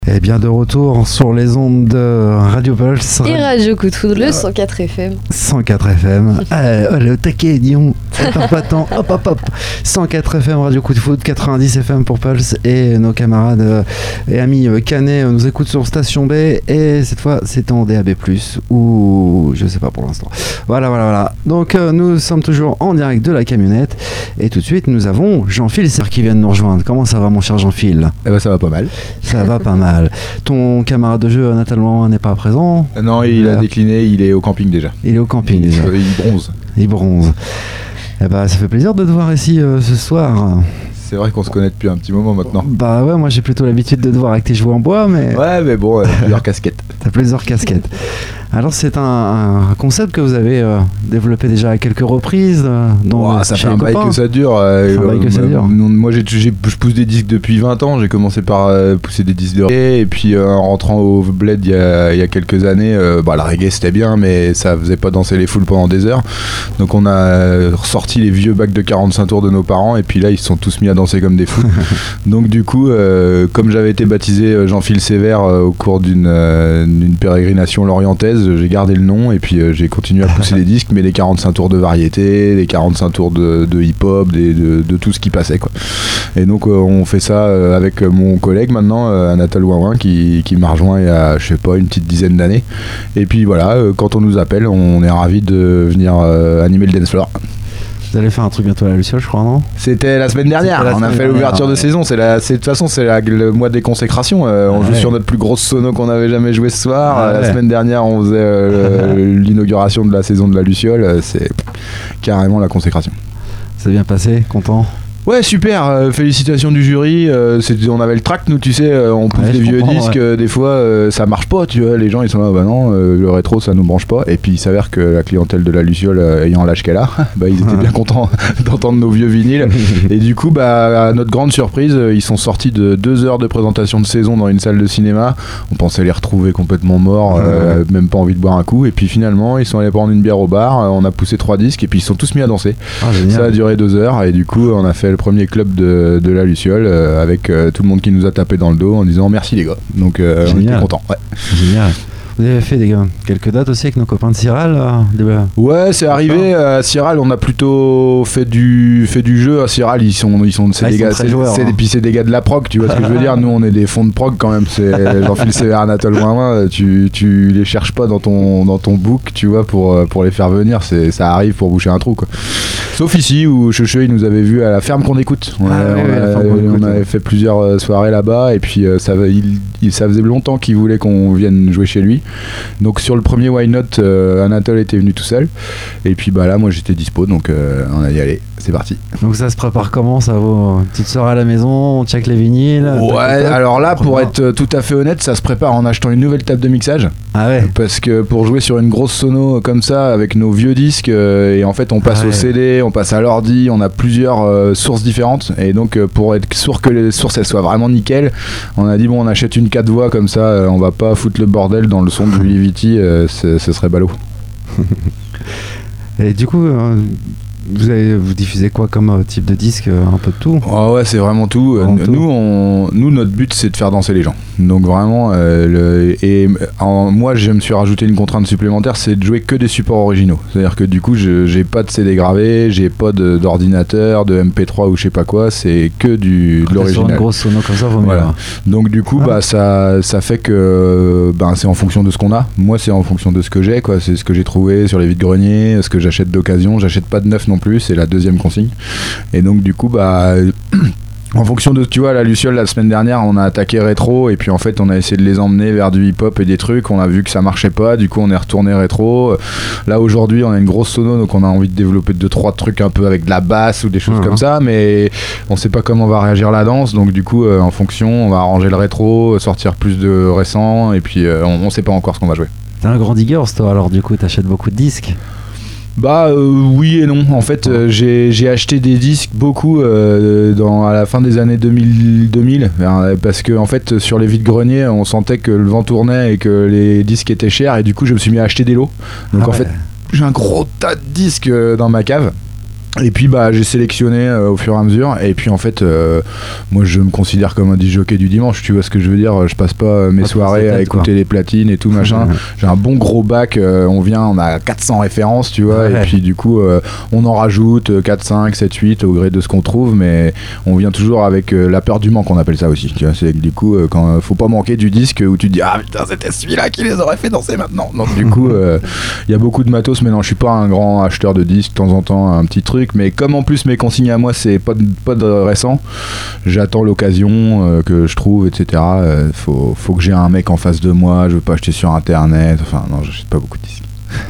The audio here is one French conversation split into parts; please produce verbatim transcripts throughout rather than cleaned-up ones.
Et bien de retour sur les ondes de Radio Pulse. Et Radio Coup de Foudre, le cent quatre F M. cent quatre F M. Allez, allez, au taquet, disons. Ça perd pas de temps. Hop, hop, hop. cent quatre F M, Radio Coup de Foudre, quatre-vingt-dix F M pour Pulse. Et nos camarades euh, et amis euh, Canet euh, nous écoutent sur Station B. Et cette fois, c'est en D A B plus, ou je sais pas pour l'instant. Voilà, voilà, voilà. Donc, euh, nous sommes toujours en direct de la camionnette. Et tout de suite, nous avons Jean-Phil qui vient de nous rejoindre. Comment ça va, mon cher Jean-Phil ? Eh ben, ça va pas mal. Ça va pas mal. Ton camarade de jeu, Nathan Loin, n'est pas présent ? Non, il a décliné, il est au camping déjà. Il est au camping il, déjà. Il bronze. Il bronze. Eh ben, ça fait plaisir de te voir ici euh, ce soir. C'est vrai qu'on se connaît depuis un petit moment maintenant. Bah ouais, moi j'ai plutôt l'habitude de te voir avec tes cheveux en bois, mais... Ouais, mais bon, euh, plusieurs casquettes. T'as plusieurs casquettes. Alors c'est un, un concept que vous avez euh, développé déjà à quelques reprises euh, dans wow, ça fait un bail que ça dure. Euh, un bail que ça dure. Moi j'ai, j'ai, je pousse des disques depuis vingt ans. J'ai commencé par euh, pousser des disques de reggae. Et puis euh, en rentrant au Bled il y a, il y a quelques années, euh, bah, la reggae c'était bien, mais ça faisait pas danser les foules pendant des heures. Donc on a ressorti les vieux bacs de quarante-cinq tours de nos parents. Et puis là ils se sont tous mis à danser comme des fous. Donc du coup, euh, comme j'avais été baptisé Jean-Phil Sévère euh, au cours d'une, euh, d'une pérégrination lorientaise, j'ai gardé le nom et puis euh, j'ai continué à pousser des disques, mais les quarante-cinq tours de variété, les quarante-cinq tours de, de hip-hop, des, de, de tout ce qui passait quoi. Et donc euh, on fait ça euh, avec mon collègue maintenant, euh, Anatole Ouin qui, qui m'a rejoint il y a je sais pas une petite dizaine d'années. Et puis voilà, euh, quand on nous appelle, on est ravis de venir euh, animer le dance floor. Vous allez faire un truc bientôt à la Luciole, je crois, non ? C'était la semaine dernière. La on semaine a fait dernière, l'ouverture ouais. de saison. C'est la, c'est, de toute façon, c'est la, le mois des consécrations. Euh, on ouais. joue sur notre plus grosse sono qu'on avait jamais joué ce soir. Ah euh, ouais. La semaine dernière, on faisait euh, l'inauguration de la saison de la Luciole. C'est carrément la consécration. C'est bien passé, content ? Ouais, super, euh, félicitations du jury. Euh, c'était, on avait le tract, nous, tu sais, euh, on pousse ouais, des vieux comprends, disques, ouais. euh, des fois euh, ça marche pas, tu vois. Les gens ils sont là, bah non, euh, le rétro ça nous branche pas. Et puis il s'avère que la clientèle de la Luciole, euh, ayant l'âge qu'elle a, bah ils étaient bien contents d'entendre nos vieux vinyles. Et du coup, bah à notre grande surprise, euh, ils sont sortis de deux heures de présentation de saison dans une salle de cinéma. On pensait les retrouver complètement morts, euh, même pas envie de boire un coup. Et puis finalement, ils sont allés prendre une bière au bar, euh, on a poussé trois disques et puis ils sont tous mis à danser. Ah, Ça a duré deux heures et du coup, on a fait le premier club de De, de la Luciole euh, avec euh, tout le monde qui nous a tapé dans le dos en disant merci les gars. Donc euh, on était contents. Ouais. Génial. Vous avez fait des gars, quelques dates aussi avec nos copains de Ciral là, des... Ouais, c'est arrivé à Ciral, on a plutôt fait du fait du jeu. À Ciral, ils sont ils sont c'est ah, des ils gars sont c'est, joueurs, c'est, hein. puis c'est des gars de la prog, tu vois ce que je veux dire. Nous on est des fonds de prog quand même, c'est Jean-Phil Sévère, Anatole Ouin, tu tu les cherches pas dans ton dans ton book, tu vois, pour pour les faire venir, c'est ça arrive pour boucher un trou quoi. Sauf ici où Checheux il nous avait vu à la ferme qu'on écoute. On, ah, a, oui, on, oui, a, on écoute, avait ouais. fait plusieurs soirées là-bas et puis euh, ça il, il ça faisait longtemps qu'il voulait qu'on vienne jouer chez lui. Donc sur le premier Why Not, euh, Anatole était venu tout seul et puis bah là moi j'étais dispo donc euh, on a dit allez c'est parti. Donc ça se prépare comment ça vaut petite soirée à la maison, on check les vinyles. Ouais, alors là pour être tout à fait honnête, ça se prépare en achetant une nouvelle table de mixage. Ah ouais. Parce que pour jouer sur une grosse sono comme ça avec nos vieux disques euh, et en fait on passe ah ouais. au C D, on passe à l'ordi, on a plusieurs euh, sources différentes et donc euh, pour être sûr que les sources elles soient vraiment nickel, on a dit bon on achète une quatre voix comme ça, euh, on va pas foutre le bordel dans le son de Willy Vitti, euh, ce serait ballot. Et du coup euh, vous, avez, vous diffusez quoi comme euh, type de disque, euh, un peu de tout ? Oh ouais, c'est vraiment tout. Vraiment nous, tout. On, nous, notre but, c'est de faire danser les gens. Donc vraiment, euh, le, et en, moi, je me suis rajouté une contrainte supplémentaire, c'est de jouer que des supports originaux. C'est-à-dire que du coup, je, j'ai pas de C D gravé, j'ai pas de, d'ordinateur, de M P trois ou je sais pas quoi, c'est que du, de l'original. Sur une grosse sono comme ça, vaut mieux. Voilà. Donc du coup, ah. bah, ça, ça fait que ben, c'est en fonction de ce qu'on a. Moi, c'est en fonction de ce que j'ai, quoi. C'est ce que j'ai trouvé sur les vides-greniers, ce que j'achète d'occasion. J'achète pas de neuf non plus, c'est la deuxième consigne. Et donc du coup, bah... en fonction de, tu vois, la Luciole la semaine dernière on a attaqué rétro et puis en fait on a essayé de les emmener vers du hip hop et des trucs, on a vu que ça marchait pas, du coup on est retourné rétro. Là aujourd'hui on a une grosse sono donc on a envie de développer deux trois trucs un peu avec de la basse ou des choses mmh. comme ça, mais on sait pas comment va réagir la danse, donc du coup euh, en fonction on va arranger le rétro, sortir plus de récent et puis euh, on, on sait pas encore ce qu'on va jouer. T'es un grand digger toi, alors du coup t'achètes beaucoup de disques? Bah euh, oui et non. En fait, euh, j'ai, j'ai acheté des disques beaucoup euh, dans, à la fin des années deux mille, deux mille parce que en fait sur les vides-greniers on sentait que le vent tournait et que les disques étaient chers et du coup je me suis mis à acheter des lots. Donc ah en ouais. fait j'ai un gros tas de disques dans ma cave. Et puis bah j'ai sélectionné euh, au fur et à mesure, et puis en fait euh, moi je me considère comme un disjockey du dimanche, tu vois ce que je veux dire, je passe pas euh, mes pas soirées tête, à écouter quoi. les platines et tout machin. J'ai un bon gros bac, euh, on vient, on a quatre cents références, tu vois, ouais. Et puis du coup euh, on en rajoute quatre, cinq, sept, huit au gré de ce qu'on trouve, mais on vient toujours avec euh, la peur du manque, on appelle ça aussi, tu vois, c'est du coup euh, quand euh, faut pas manquer du disque où tu te dis ah putain c'était celui-là qui les aurait fait danser maintenant, donc du coup il euh, y a beaucoup de matos, mais non je suis pas un grand acheteur de disques, de temps en temps un petit truc, mais comme en plus mes consignes à moi c'est pas de, pas de récent, j'attends l'occasion euh, que je trouve, etc. euh, faut, faut que j'ai un mec en face de moi, je veux pas acheter sur internet, enfin non j'achète pas beaucoup de disques.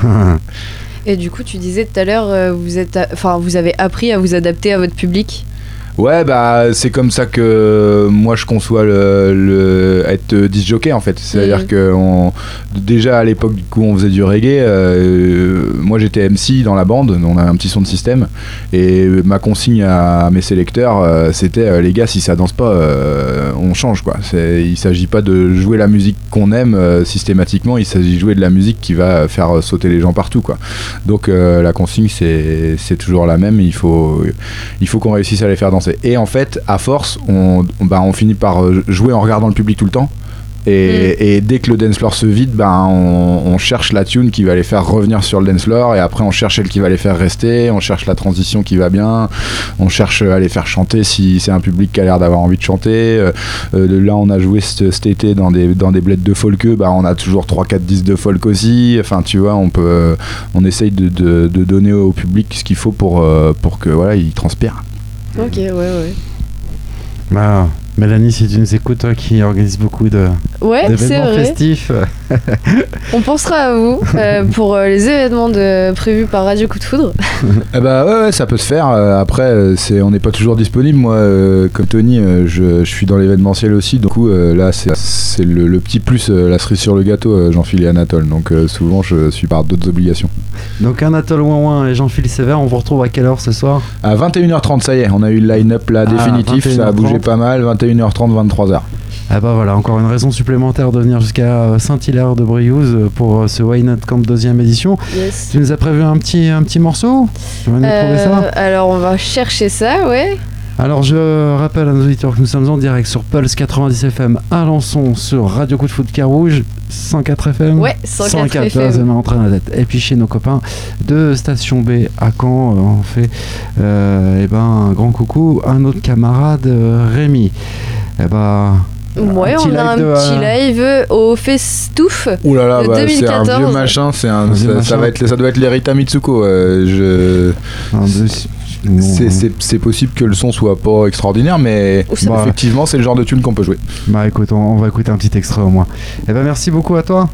Et du coup, tu disais tout à l'heure, euh, vous êtes, enfin, vous avez appris à vous adapter à votre public. Ouais, bah c'est comme ça que moi je conçois le, le être disjockey en fait. C'est-à-dire Mhm. que on, déjà à l'époque du coup on faisait du reggae. Euh, moi j'étais M C dans la bande, on avait un petit son de système et ma consigne à mes sélecteurs euh, c'était euh, les gars si ça danse pas euh, on change quoi. C'est, il s'agit pas de jouer la musique qu'on aime euh, systématiquement, il s'agit de jouer de la musique qui va faire sauter les gens partout quoi. Donc euh, la consigne c'est, c'est toujours la même, il faut, il faut qu'on réussisse à les faire danser. Et en fait, à force, on, on, bah, on finit par jouer en regardant le public tout le temps. Et, mm. et dès que le dance floor se vide, bah, on, on cherche la tune qui va les faire revenir sur le dance floor. Et après, on cherche celle qui va les faire rester. On cherche la transition qui va bien. On cherche à les faire chanter si c'est un public qui a l'air d'avoir envie de chanter. Euh, euh, là, on a joué cet, cet été dans des, dans des bleds de folk. Bah, on a toujours trois quatre disques de folk aussi. Enfin, tu vois, on, peut, on essaye de, de, de donner au public ce qu'il faut pour, pour que voilà, il transpire. Ok, ouais, ouais. Bah, Mélanie, si tu nous écoutes, toi qui organise beaucoup de, ouais, d'événements c'est vrai. festifs. On pensera à vous euh, pour euh, les événements de, prévus par Radio Coup de Foudre. Eh bah ouais, ouais, ça peut se faire. Euh, après, c'est, on n'est pas toujours disponible. Moi, euh, comme Tony, euh, je, je suis dans l'événementiel aussi. Du coup, euh, là, c'est, c'est le, le petit plus, euh, la cerise sur le gâteau, euh, Jean-Phil et Anatole. Donc euh, souvent, je suis par d'autres obligations. Donc Anatole Ouin et Jean-Phil Sévère, on vous retrouve à quelle heure ce soir ? À vingt et une heures trente, ça y est, on a eu le line-up là Ah, définitif. Ça a bougé pas mal. vingt et une heures trente, vingt-trois heures. Ah bah voilà, encore une raison supplémentaire de venir jusqu'à Saint-Hilaire de Briouze pour ce Why Not Camp deuxième édition. Yes. Tu nous as prévu un petit, un petit morceau ? Tu vas nous Euh, trouver ça ? alors, on va chercher ça, ouais. Alors je rappelle à nos auditeurs que nous sommes en direct sur Pulse quatre-vingt-dix F M à Alençon, sur Radio Coup de Foudre Carouge, cent quatre F M. Ouais, cent quatre F M. Là, ça m'est en train de la tête. Et puis chez nos copains de Station B à Caen, euh, on fait euh, eh ben, un grand coucou à notre camarade euh, Rémi. Eh ben, Ouais, on a un de, petit euh... live au Festouf. Ouh là là, de bah, deux mille c'est un quatorze. vieux machin, c'est un, Un vieux ça, machin. ça, va être, ça doit être l'Erita Mitsuko. Euh, je... un, deux, c'est, c'est, c'est possible que le son soit pas extraordinaire, mais Oh, ça bah, effectivement, c'est le genre de tune qu'on peut jouer. bah écoute, on, on va écouter un petit extrait au moins. Eh ben merci beaucoup à toi.